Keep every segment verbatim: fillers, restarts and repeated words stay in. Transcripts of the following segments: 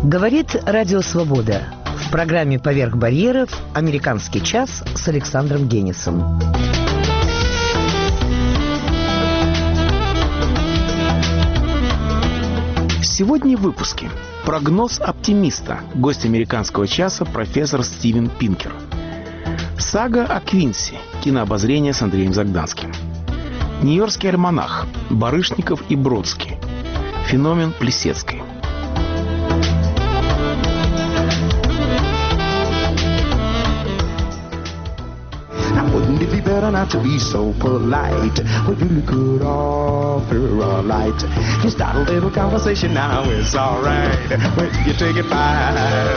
Говорит Радио Свобода. В программе «Поверх барьеров» «Американский час» с Александром Генисом. Сегодня в выпуске. Прогноз оптимиста. Гость «Американского часа» профессор Стивен Пинкер. Сага о Квинси. Кинообозрение с Андреем Загданским. Нью-Йоркский альманах. Барышников и Бродский. Феномен Плисецкой. Wouldn't it be better not to be so polite? We really could offer a light. Just start a little conversation now, it's alright. When you take it by.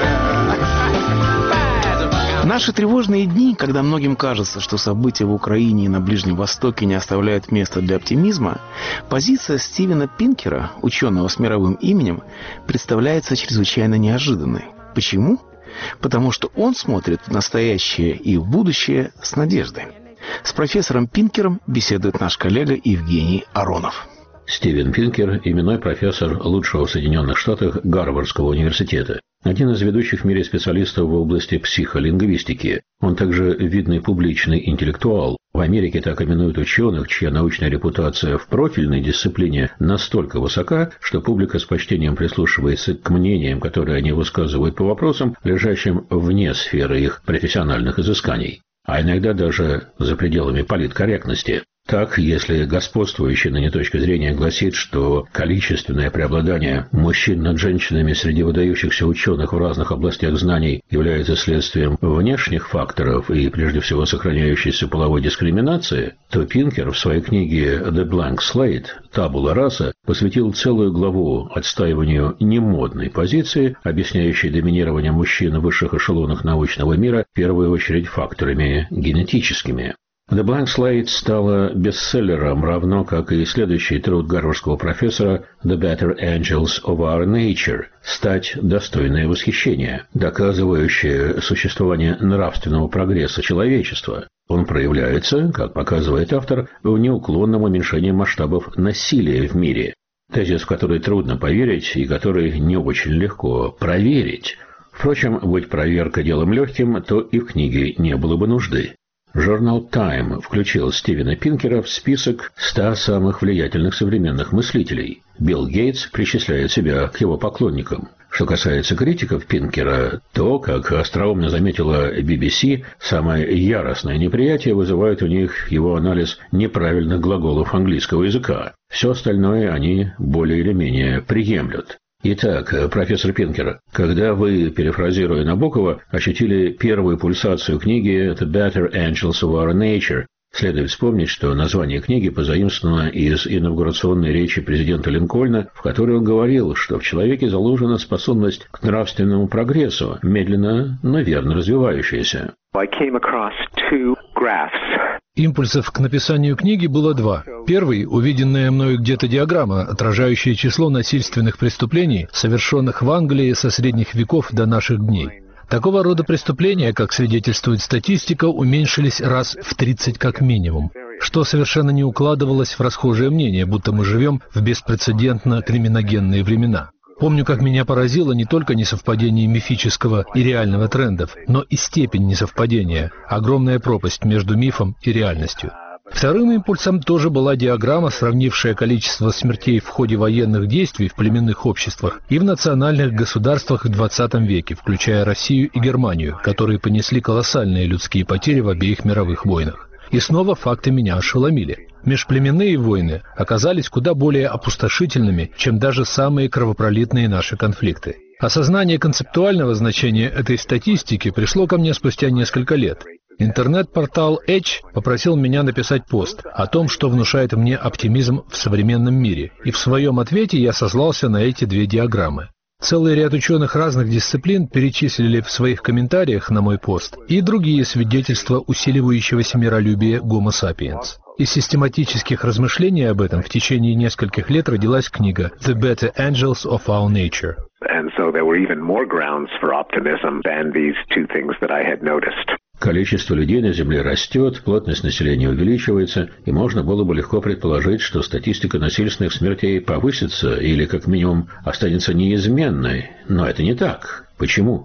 Наши тревожные дни, когда многим кажется, что события в Украине и на Ближнем Востоке не оставляют места для оптимизма, позиция Стивена Пинкера, ученого с мировым именем, представляется чрезвычайно неожиданной. Почему? Потому что он смотрит в настоящее и в будущее с надеждой. С профессором Пинкером беседует наш коллега Евгений Аронов. Стивен Пинкер – именной профессор лучшего в Соединенных Штатах Гарвардского университета. Один из ведущих в мире специалистов в области психолингвистики. Он также видный публичный интеллектуал. В Америке так именуют ученых, чья научная репутация в профильной дисциплине настолько высока, что публика с почтением прислушивается к мнениям, которые они высказывают по вопросам, лежащим вне сферы их профессиональных изысканий, а иногда даже за пределами политкорректности. Так, если господствующая ныне точка зрения гласит, что количественное преобладание мужчин над женщинами среди выдающихся ученых в разных областях знаний является следствием внешних факторов и, прежде всего, сохраняющейся половой дискриминации, то Пинкер в своей книге «The Blank Slate» «Табула раса» посвятил целую главу отстаиванию немодной позиции, объясняющей доминирование мужчин в высших эшелонах научного мира в первую очередь факторами генетическими. «The Blank Slate» стала бестселлером, равно как и следующий труд гарвардского профессора «The Better Angels of Our Nature» – «Стать достойное восхищения», доказывающее существование нравственного прогресса человечества. Он проявляется, как показывает автор, в неуклонном уменьшении масштабов насилия в мире. Тезис, в который трудно поверить и который не очень легко проверить. Впрочем, будь проверка делом легким, то и в книге не было бы нужды. Журнал Time включил Стивена Пинкера в список ста самых влиятельных современных мыслителей. Билл Гейтс причисляет себя к его поклонникам. Что касается критиков Пинкера, то, как остроумно заметила би би си, самое яростное неприятие вызывает у них его анализ неправильных глаголов английского языка. Все остальное они более или менее приемлют. Итак, профессор Пинкер, когда вы, перефразируя Набокова, ощутили первую пульсацию книги «The Better Angels of Our Nature», следует вспомнить, что название книги позаимствовано из инаугурационной речи президента Линкольна, в которой он говорил, что в человеке заложена способность к нравственному прогрессу, медленно, но верно развивающаяся. I came across two graphs. Импульсов к написанию книги было два. Первый – увиденная мною где-то диаграмма, отражающая число насильственных преступлений, совершенных в Англии со средних веков до наших дней. Такого рода преступления, как свидетельствует статистика, уменьшились раз в тридцать как минимум, что совершенно не укладывалось в расхожее мнение, будто мы живем в беспрецедентно криминогенные времена. Помню, как меня поразило не только несовпадение мифического и реального трендов, но и степень несовпадения, огромная пропасть между мифом и реальностью. Вторым импульсом тоже была диаграмма, сравнившая количество смертей в ходе военных действий в племенных обществах и в национальных государствах в двадцатом веке, включая Россию и Германию, которые понесли колоссальные людские потери в обеих мировых войнах. И снова факты меня ошеломили. Межплеменные войны оказались куда более опустошительными, чем даже самые кровопролитные наши конфликты. Осознание концептуального значения этой статистики пришло ко мне спустя несколько лет. Интернет-портал Edge попросил меня написать пост о том, что внушает мне оптимизм в современном мире, и в своем ответе я сослался на эти две диаграммы. Целый ряд ученых разных дисциплин перечислили в своих комментариях на мой пост и другие свидетельства усиливающегося миролюбия Homo sapiens. Из систематических размышлений об этом в течение нескольких лет родилась книга «The Better Angels of Our Nature». And so there were even more grounds for optimism than these two things that I had noticed. Количество людей на Земле растет, плотность населения увеличивается, и можно было бы легко предположить, что статистика насильственных смертей повысится или, как минимум, останется неизменной. Но это не так. Почему?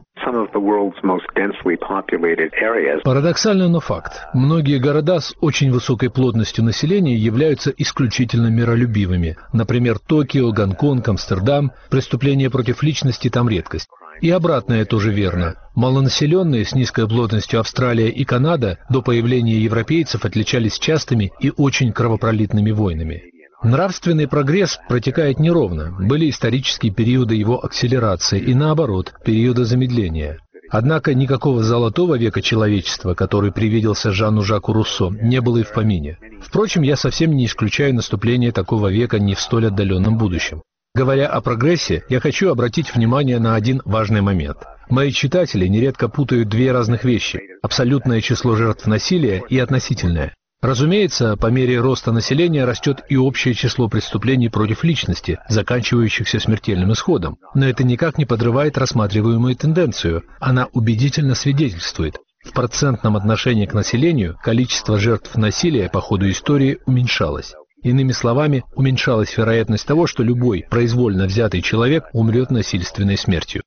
Парадоксально, но факт. Многие города с очень высокой плотностью населения являются исключительно миролюбивыми. Например, Токио, Гонконг, Амстердам. Преступления против личности там редкость. И обратное тоже верно. Малонаселенные с низкой плотностью Австралия и Канада до появления европейцев отличались частыми и очень кровопролитными войнами. Нравственный прогресс протекает неровно. Были исторические периоды его акселерации и, наоборот, периоды замедления. Однако никакого золотого века человечества, который привиделся Жану Жаку Руссо, не было и в помине. Впрочем, я совсем не исключаю наступление такого века не в столь отдаленном будущем. Говоря о прогрессе, я хочу обратить внимание на один важный момент. Мои читатели нередко путают две разных вещи – абсолютное число жертв насилия и относительное. Разумеется, по мере роста населения растет и общее число преступлений против личности, заканчивающихся смертельным исходом. Но это никак не подрывает рассматриваемую тенденцию. Она убедительно свидетельствует. В процентном отношении к населению количество жертв насилия по ходу истории уменьшалось. Иными словами, уменьшалась вероятность того, что любой произвольно взятый человек умрет насильственной смертью.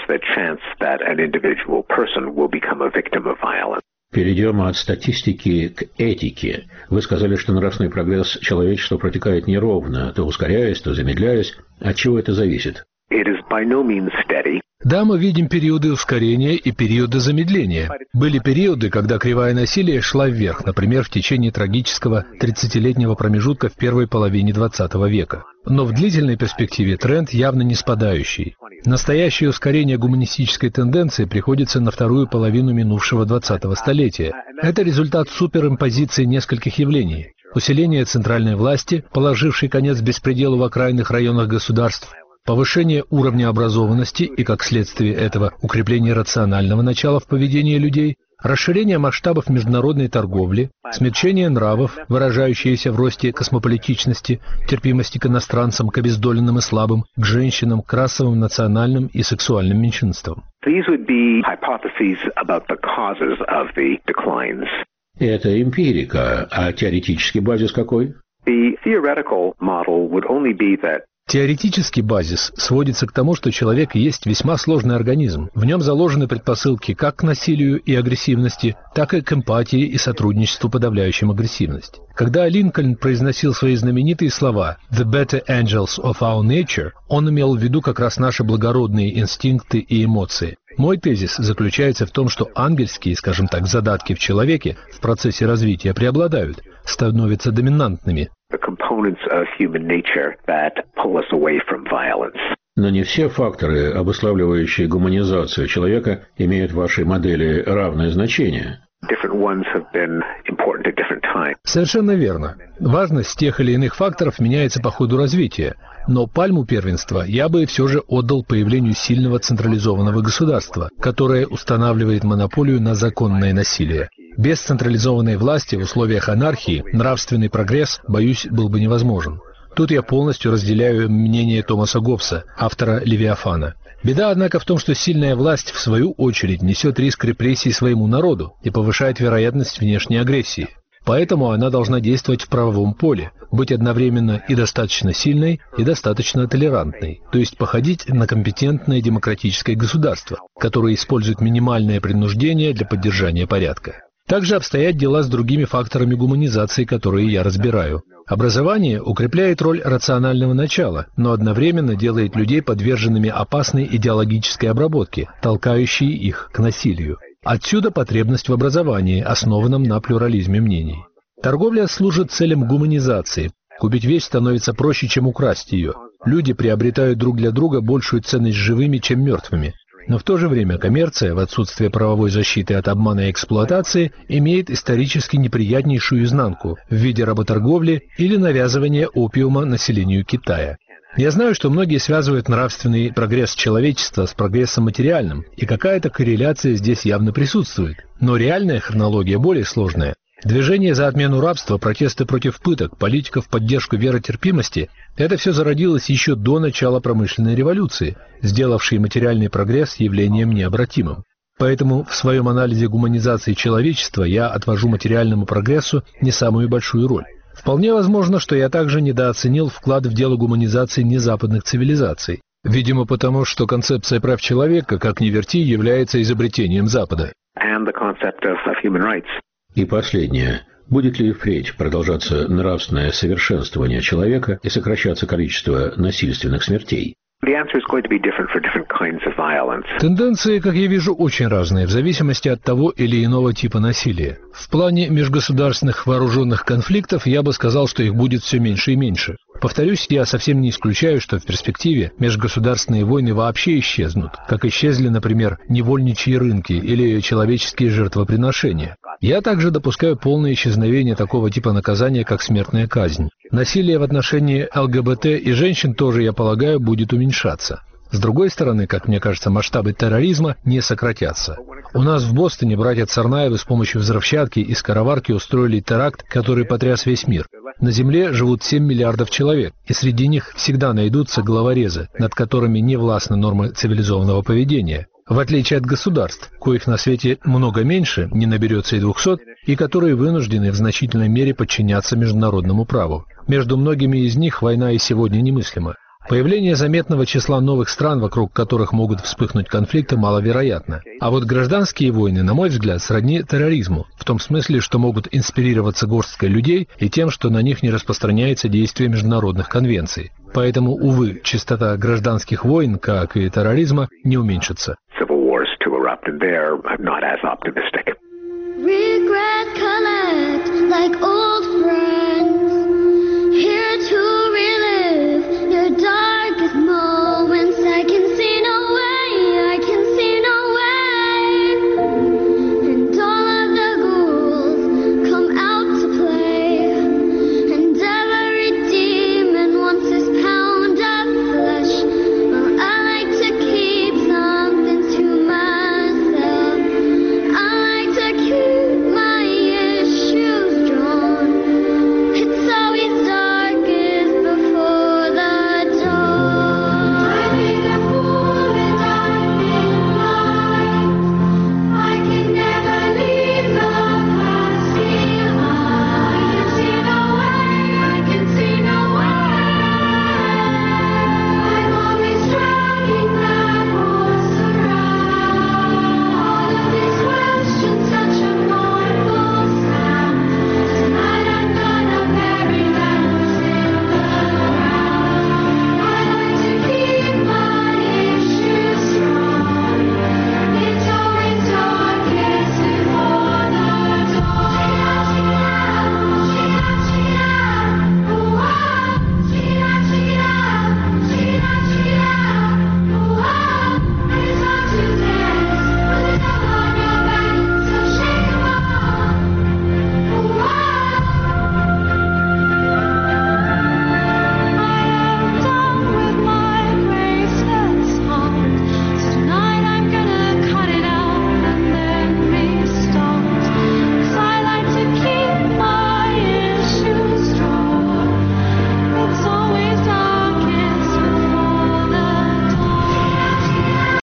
Перейдем от статистики к этике. Вы сказали, что нравственный прогресс человечества протекает неровно, то ускоряясь, то замедляясь. От чего это зависит? Да, мы видим периоды ускорения и периоды замедления. Были периоды, когда кривая насилия шла вверх, например, в течение трагического тридцатилетнего промежутка в первой половине двадцатого века. Но в длительной перспективе тренд явно не спадающий. Настоящее ускорение гуманистической тенденции приходится на вторую половину минувшего двадцатого столетия. Это результат суперимпозиции нескольких явлений. Усиление центральной власти, положившей конец беспределу в окраинных районах государств, повышение уровня образованности и, как следствие этого, укрепление рационального начала в поведении людей, расширение масштабов международной торговли, смягчение нравов, выражающиеся в росте космополитичности, терпимости к иностранцам, к обездоленным и слабым, к женщинам, к расовым, национальным и сексуальным меньшинствам. Это эмпирика, а теоретический базис какой? Теоретический базис сводится к тому, что человек есть весьма сложный организм. В нем заложены предпосылки как к насилию и агрессивности, так и к эмпатии и сотрудничеству, подавляющим агрессивность. Когда Линкольн произносил свои знаменитые слова «the better angels of our nature», он имел в виду как раз наши благородные инстинкты и эмоции. Мой тезис заключается в том, что ангельские, скажем так, задатки в человеке в процессе развития преобладают, становятся доминантными. Но не все факторы, обуславливающие гуманизацию человека, имеют в вашей модели равное значение. Совершенно верно. Важность тех или иных факторов меняется по ходу развития, но пальму первенства я бы все же отдал появлению сильного централизованного государства, которое устанавливает монополию на законное насилие. Без централизованной власти в условиях анархии нравственный прогресс, боюсь, был бы невозможен. Тут я полностью разделяю мнение Томаса Гоббса, автора «Левиафана». Беда, однако, в том, что сильная власть, в свою очередь, несет риск репрессий своему народу и повышает вероятность внешней агрессии. Поэтому она должна действовать в правовом поле, быть одновременно и достаточно сильной, и достаточно толерантной, то есть походить на компетентное демократическое государство, которое использует минимальное принуждение для поддержания порядка. Также обстоят дела с другими факторами гуманизации, которые я разбираю. Образование укрепляет роль рационального начала, но одновременно делает людей подверженными опасной идеологической обработке, толкающей их к насилию. Отсюда потребность в образовании, основанном на плюрализме мнений. Торговля служит целям гуманизации. Купить вещь становится проще, чем украсть ее. Люди приобретают друг для друга большую ценность живыми, чем мертвыми. Но в то же время коммерция, в отсутствие правовой защиты от обмана и эксплуатации, имеет исторически неприятнейшую изнанку в виде работорговли или навязывания опиума населению Китая. Я знаю, что многие связывают нравственный прогресс человечества с прогрессом материальным, и какая-то корреляция здесь явно присутствует. Но реальная хронология более сложная. Движение за отмену рабства, протесты против пыток, политика в поддержку веротерпимости – это все зародилось еще до начала промышленной революции, сделавшей материальный прогресс явлением необратимым. Поэтому в своем анализе гуманизации человечества я отвожу материальному прогрессу не самую большую роль. Вполне возможно, что я также недооценил вклад в дело гуманизации незападных цивилизаций. Видимо, потому что концепция прав человека, как ни верти, является изобретением Запада. And the concept of, of human rights. И последнее. Будет ли впредь продолжаться нравственное совершенствование человека и сокращаться количество насильственных смертей? The answer is going to be different for different kinds of violence. Тенденции, как я вижу, очень разные в зависимости от того или иного типа насилия. В плане межгосударственных вооруженных конфликтов я бы сказал, что их будет все меньше и меньше. Повторюсь, я совсем не исключаю, что в перспективе межгосударственные войны вообще исчезнут, как исчезли, например, невольничьи рынки или человеческие жертвоприношения. Я также допускаю полное исчезновение такого типа наказания, как смертная казнь. Насилие в отношении ЛГБТ и женщин тоже, я полагаю, будет уменьшаться. С другой стороны, как мне кажется, масштабы терроризма не сократятся. У нас в Бостоне братья Царнаевы с помощью взрывчатки и скороварки устроили теракт, который потряс весь мир. На Земле живут семь миллиардов человек, и среди них всегда найдутся головорезы, над которыми не властны нормы цивилизованного поведения. В отличие от государств, коих на свете много меньше, не наберется и двухсот, и которые вынуждены в значительной мере подчиняться международному праву. Между многими из них война и сегодня немыслима. Появление заметного числа новых стран, вокруг которых могут вспыхнуть конфликты, маловероятно. А вот гражданские войны, на мой взгляд, сродни терроризму, в том смысле, что могут инспирироваться горсткой людей и тем, что на них не распространяется действие международных конвенций. Поэтому, увы, частота гражданских войн, как и терроризма, не уменьшится. Regret collect like old friends.